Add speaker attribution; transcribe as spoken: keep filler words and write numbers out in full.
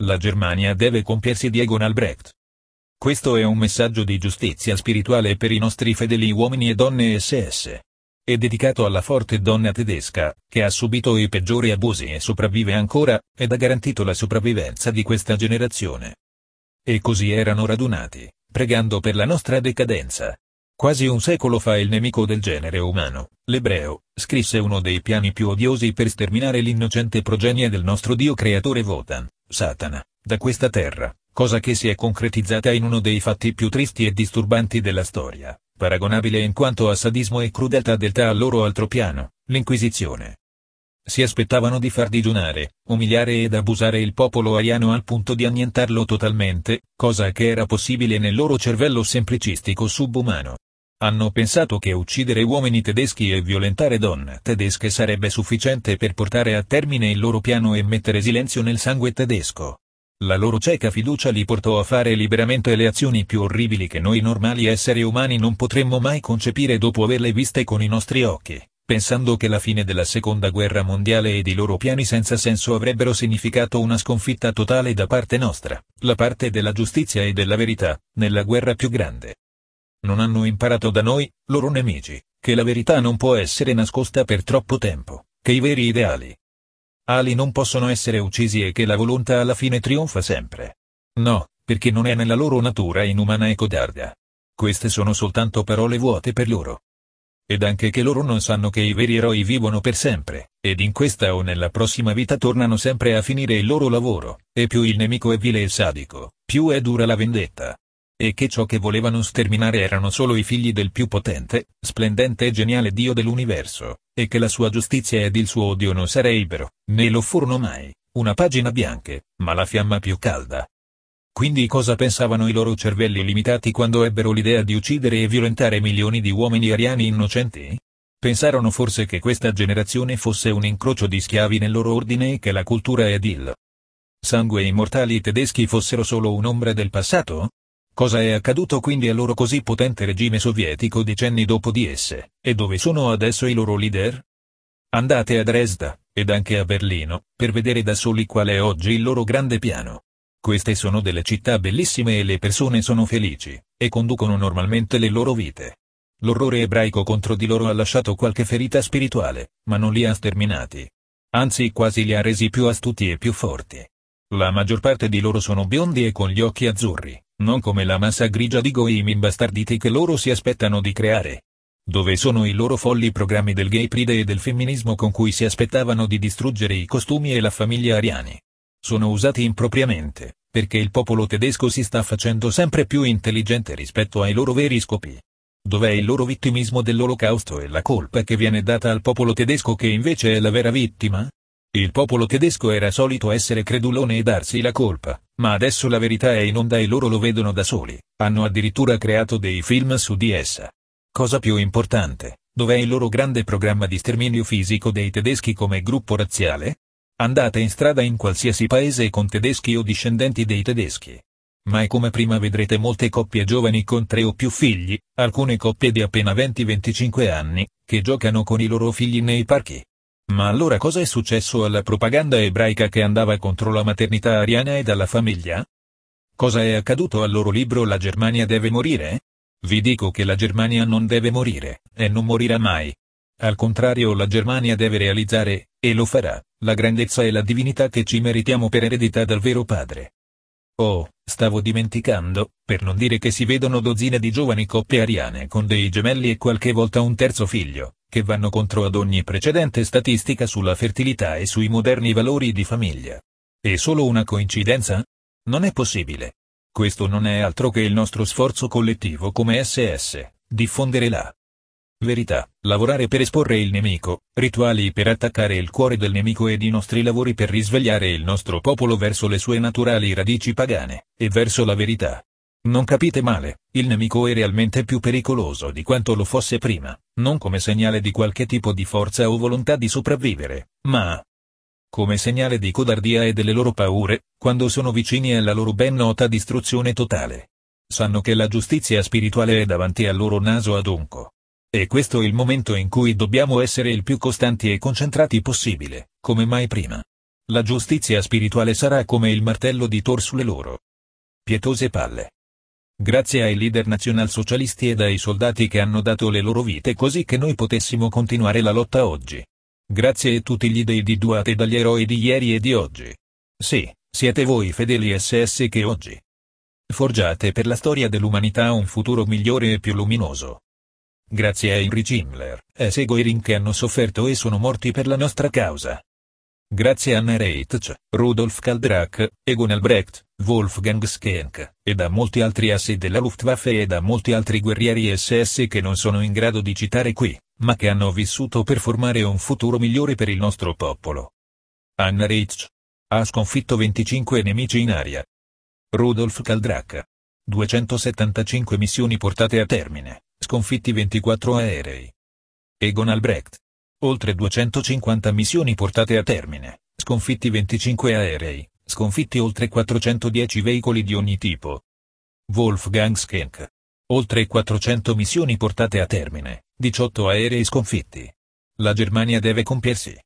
Speaker 1: La Germania deve compiersi Diegon Albrecht. Questo è un messaggio di giustizia spirituale per i nostri fedeli uomini e donne S S. È dedicato alla forte donna tedesca, che ha subito i peggiori abusi e sopravvive ancora, ed ha garantito la sopravvivenza di questa generazione. E così erano radunati, pregando per la nostra decadenza. Quasi un secolo fa il nemico del genere umano, l'ebreo, scrisse uno dei piani più odiosi per sterminare l'innocente progenie del nostro Dio creatore Wotan, Satana, da questa terra, cosa che si è concretizzata in uno dei fatti più tristi e disturbanti della storia, paragonabile in quanto a sadismo e crudeltà delta al loro altro piano, l'Inquisizione. Si aspettavano di far digiunare, umiliare ed abusare il popolo ariano al punto di annientarlo totalmente, cosa che era possibile nel loro cervello semplicistico subumano. Hanno pensato che uccidere uomini tedeschi e violentare donne tedesche sarebbe sufficiente per portare a termine il loro piano e mettere silenzio nel sangue tedesco. La loro cieca fiducia li portò a fare liberamente le azioni più orribili che noi normali esseri umani non potremmo mai concepire dopo averle viste con i nostri occhi, pensando che la fine della seconda guerra mondiale ed i loro piani senza senso avrebbero significato una sconfitta totale da parte nostra, la parte della giustizia e della verità, nella guerra più grande. Non hanno imparato da noi, loro nemici, che la verità non può essere nascosta per troppo tempo, che i veri ideali ali non possono essere uccisi e che la volontà alla fine trionfa sempre. No, perché non è nella loro natura inumana e codarda. Queste sono soltanto parole vuote per loro. Ed anche che loro non sanno che i veri eroi vivono per sempre, ed in questa o nella prossima vita tornano sempre a finire il loro lavoro, e più il nemico è vile e sadico, più è dura la vendetta. E che ciò che volevano sterminare erano solo i figli del più potente, splendente e geniale Dio dell'universo, e che la sua giustizia ed il suo odio non sarebbero, né lo furono mai, una pagina bianca, ma la fiamma più calda. Quindi cosa pensavano i loro cervelli limitati quando ebbero l'idea di uccidere e violentare milioni di uomini ariani innocenti? Pensarono forse che questa generazione fosse un incrocio di schiavi nel loro ordine e che la cultura ed il sangue immortali tedeschi fossero solo un'ombra del passato? Cosa è accaduto quindi al loro così potente regime sovietico decenni dopo di esse, e dove sono adesso i loro leader? Andate a Dresda, ed anche a Berlino, per vedere da soli qual è oggi il loro grande piano. Queste sono delle città bellissime e le persone sono felici, e conducono normalmente le loro vite. L'orrore ebraico contro di loro ha lasciato qualche ferita spirituale, ma non li ha sterminati. Anzi quasi li ha resi più astuti e più forti. La maggior parte di loro sono biondi e con gli occhi azzurri, non come la massa grigia di goim imbastarditi che loro si aspettano di creare. Dove sono i loro folli programmi del gay pride e del femminismo con cui si aspettavano di distruggere i costumi e la famiglia ariani? Sono usati impropriamente, perché il popolo tedesco si sta facendo sempre più intelligente rispetto ai loro veri scopi. Dov'è il loro vittimismo dell'olocausto e la colpa che viene data al popolo tedesco che invece è la vera vittima? Il popolo tedesco era solito essere credulone e darsi la colpa, ma adesso la verità è in onda e loro lo vedono da soli, hanno addirittura creato dei film su di essa. Cosa più importante, dov'è il loro grande programma di sterminio fisico dei tedeschi come gruppo razziale? Andate in strada in qualsiasi paese con tedeschi o discendenti dei tedeschi. Mai come prima vedrete molte coppie giovani con tre o più figli, alcune coppie di appena venti venticinque anni, che giocano con i loro figli nei parchi. Ma allora cosa è successo alla propaganda ebraica che andava contro la maternità ariana e alla famiglia? Cosa è accaduto al loro libro La Germania deve morire? Vi dico che la Germania non deve morire, e non morirà mai. Al contrario, la Germania deve realizzare, e lo farà, la grandezza e la divinità che ci meritiamo per eredità dal vero Padre. Oh, stavo dimenticando, per non dire che si vedono dozzine di giovani coppie ariane con dei gemelli e qualche volta un terzo figlio, che vanno contro ad ogni precedente statistica sulla fertilità e sui moderni valori di famiglia. È solo una coincidenza? Non è possibile. Questo non è altro che il nostro sforzo collettivo come S S, diffondere la verità, lavorare per esporre il nemico, rituali per attaccare il cuore del nemico ed i nostri lavori per risvegliare il nostro popolo verso le sue naturali radici pagane, e verso la verità. Non capite male, il nemico è realmente più pericoloso di quanto lo fosse prima, non come segnale di qualche tipo di forza o volontà di sopravvivere, ma come segnale di codardia e delle loro paure, quando sono vicini alla loro ben nota distruzione totale. Sanno che la giustizia spirituale è davanti al loro naso adunco. E questo è il momento in cui dobbiamo essere il più costanti e concentrati possibile, come mai prima. La giustizia spirituale sarà come il martello di Thor sulle loro pietose palle. Grazie ai leader nazionalsocialisti ed ai soldati che hanno dato le loro vite così che noi potessimo continuare la lotta oggi. Grazie a tutti gli dei di Duat ed agli eroi di ieri e di oggi. Sì, siete voi fedeli S S che oggi forgiate per la storia dell'umanità un futuro migliore e più luminoso. Grazie a Heinrich Himmler e S. Göring che hanno sofferto e sono morti per la nostra causa. Grazie a Anna Reitsch, Rudolf Kaldrach, Egon Albrecht, Wolfgang Schenck, ed a molti altri assi della Luftwaffe ed a molti altri guerrieri S S che non sono in grado di citare qui, ma che hanno vissuto per formare un futuro migliore per il nostro popolo. Anna Reitsch ha sconfitto venticinque nemici in aria. Rudolf Kaldrach. duecentosettantacinque missioni portate a termine, sconfitti ventiquattro aerei. Egon Albrecht. Oltre duecentocinquanta missioni portate a termine, sconfitti venticinque aerei, sconfitti oltre quattrocentodieci veicoli di ogni tipo. Wolfgang Schenck. Oltre quattrocento missioni portate a termine, diciotto aerei sconfitti. La Germania deve compiersi